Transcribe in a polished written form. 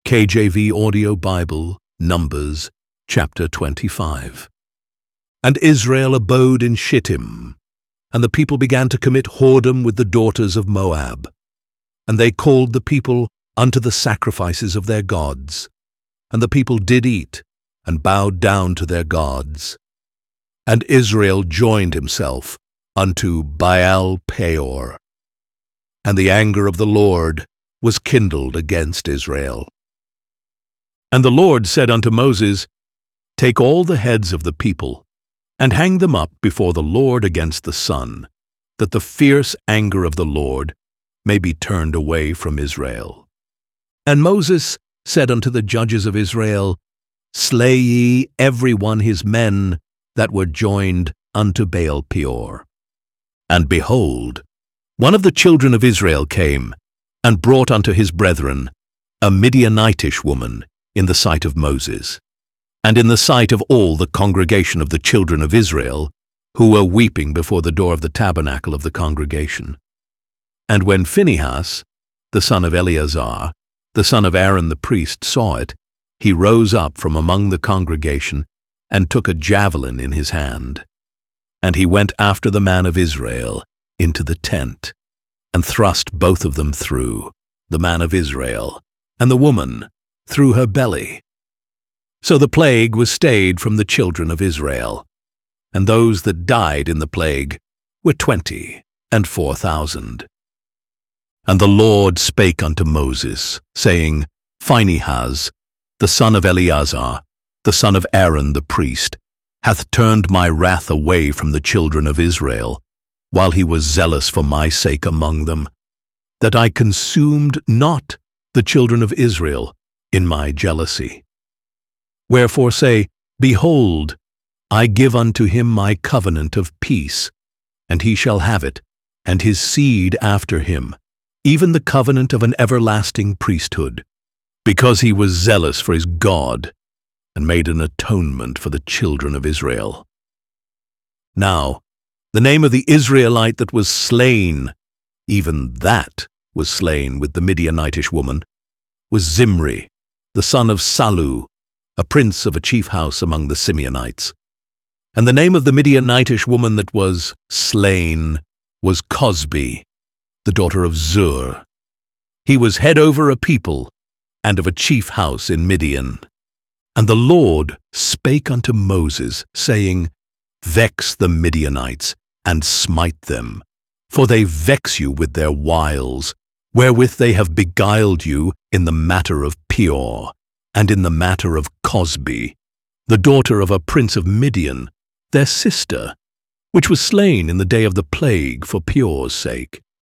KJV Audio Bible, Numbers, chapter 25. And Israel abode in Shittim, and the people began to commit whoredom with the daughters of Moab. And they called the people unto the sacrifices of their gods. And the people did eat, and bowed down to their gods. And Israel joined himself unto Baal Peor. And the anger of the Lord was kindled against Israel. And the Lord said unto Moses, Take all the heads of the people, and hang them up before the Lord against the sun, that the fierce anger of the Lord may be turned away from Israel. And Moses said unto the judges of Israel, Slay ye every one his men that were joined unto Baal Peor. And behold, one of the children of Israel came, and brought unto his brethren a Midianitish woman in the sight of Moses, and in the sight of all the congregation of the children of Israel, who were weeping before the door of the tabernacle of the congregation. And when Phinehas, the son of Eleazar, the son of Aaron the priest, saw it, he rose up from among the congregation, and took a javelin in his hand. And he went after the man of Israel into the tent, and thrust both of them through, the man of Israel, and the woman, through her belly. So the plague was stayed from the children of Israel, and those that died in the plague were 24,000. And the Lord spake unto Moses, saying, Phinehas, the son of Eleazar, the son of Aaron the priest, hath turned my wrath away from the children of Israel, while he was zealous for my sake among them, that I consumed not the children of Israel in my jealousy. Wherefore say, Behold, I give unto him my covenant of peace, and he shall have it, and his seed after him, even the covenant of an everlasting priesthood, because he was zealous for his God, and made an atonement for the children of Israel. Now, the name of the Israelite that was slain, even that was slain with the Midianitish woman, was Zimri, the son of Salu, a prince of a chief house among the Simeonites. And the name of the Midianitish woman that was slain was Cosbi, the daughter of Zur. He was head over a people, and of a chief house in Midian. And the Lord spake unto Moses, saying, Vex the Midianites, and smite them, for they vex you with their wiles, wherewith they have beguiled you in the matter of Peor, and in the matter of Cosbi, the daughter of a prince of Midian, their sister, which was slain in the day of the plague for Peor's sake.